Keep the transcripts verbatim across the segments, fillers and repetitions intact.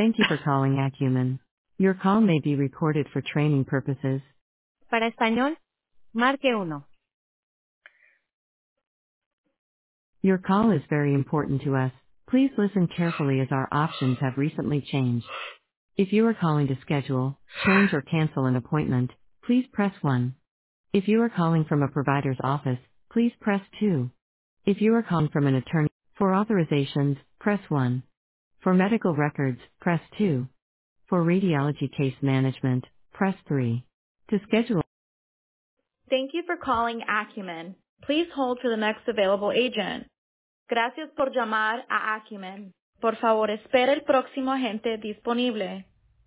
Thank you for calling Acumen. Your call may be recorded for training purposes. Para español, marque uno. Your call is very important to us. Please listen carefully as our options have recently changed. If you are calling to schedule, change or cancel an appointment, please press one. If you are calling from a provider's office, please press two. If you are calling from an attorney, for authorizations, press one. For medical records, press two. For radiology case management, press three. To schedule. Thank you for calling Acumen. Please hold for the next available agent. Gracias por llamar a Acumen. Por favor, espere el próximo agente disponible.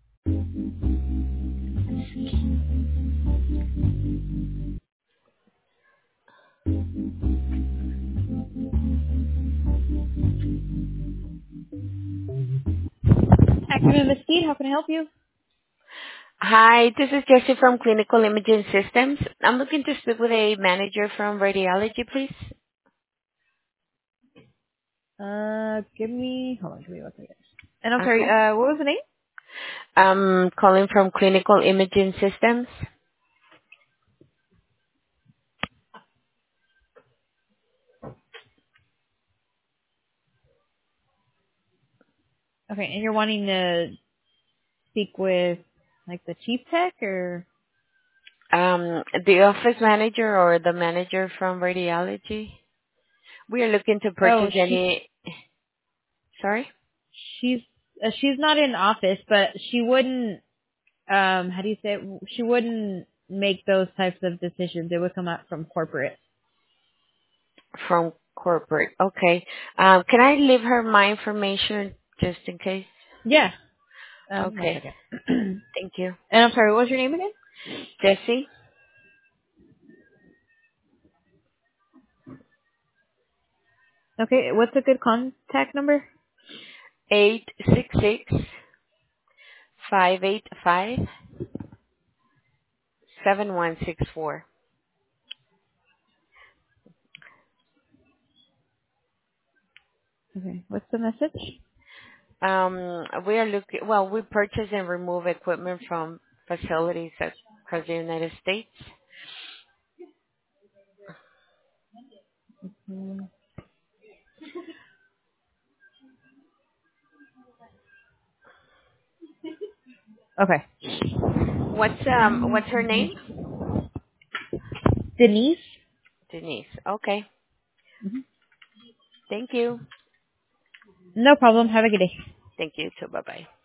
Acumen Mesquite, how can I help you? Hi, this is Jessie from Clinical Imaging Systems. I'm looking to speak with a manager from radiology, please. Uh, give me, hold on, give me one second. And I'm sorry, Okay. uh, what was the name? I'm calling from Clinical Imaging Systems. Okay, and you're wanting to speak with, like, the chief tech, or? Um, the office manager or the manager from radiology. We are looking to Oh, purchase she, any. Sorry. she's, uh, she's not in office, but she wouldn't, um, how do you say it? She wouldn't make those types of decisions. It would come out from corporate. From corporate. Okay. Um, can I leave her my information just in case? Yeah. Um, one Okay. second. And Thank you. I'm sorry, what was your name again? Jessie, Okay, what's a good contact number? eight six six five eight five seven one six four. Okay, what's the message? Um, we are looking, well, we purchase and remove equipment from facilities across the United States. Mm, okay. What's, um, what's her name? Denise? Denise. Okay. Thank you. No problem. Have a good day. Thank you too. Bye-bye.